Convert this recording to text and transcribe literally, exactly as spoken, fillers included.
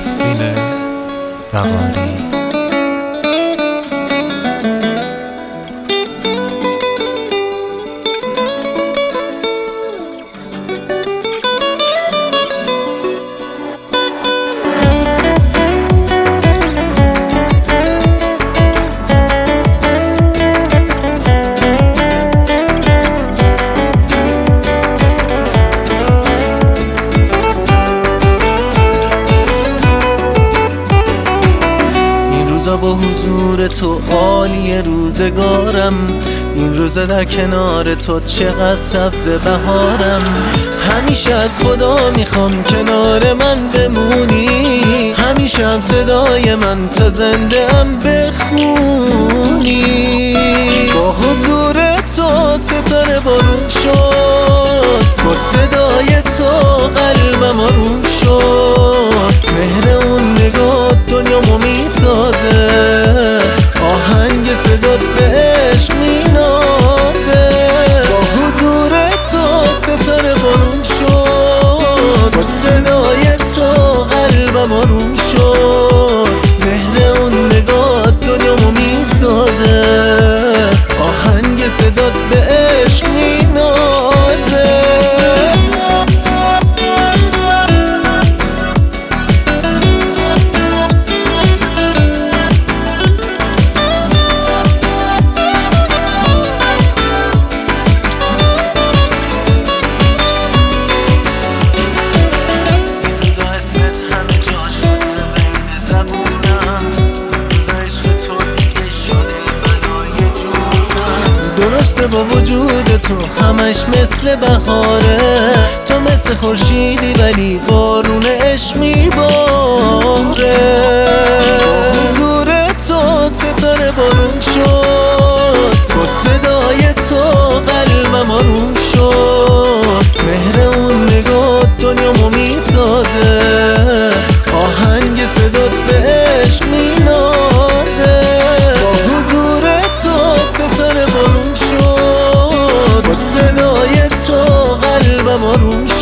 آستین بغاری. با حضور تو عالی روزگارم، این روزه در کنار تو چقدر سبز بهارم. همیشه از خدا میخوام کنار من بمونی، همیشه هم صدای من تا زنده ام بخونی. با حضور تو ستاره بارون شد، با صدای تو قلبم آروم شد. مهر اون نگاه دنیامو میسازه، آهنگ صدات به عشق مینازه. با حضور تو ستاره بارون شد، با صدای تو قلبم آروم شد. مهر اون نگاه دنیامو میسازه، آهنگ صدات به عشق مینازه. درسته با وجود تو همش مثل بهاره، تو مثل خورشیدی ولی بارون عشق میباره. حضور تو ستاره بارون شد، با صدای تو قلبم آروم شد. مهر اون نگاه دنیامو میسازه، آهنگ صدات به عشق مینازه. با حضور تو ستاره بارون شد، با صدای تو قلبم آروم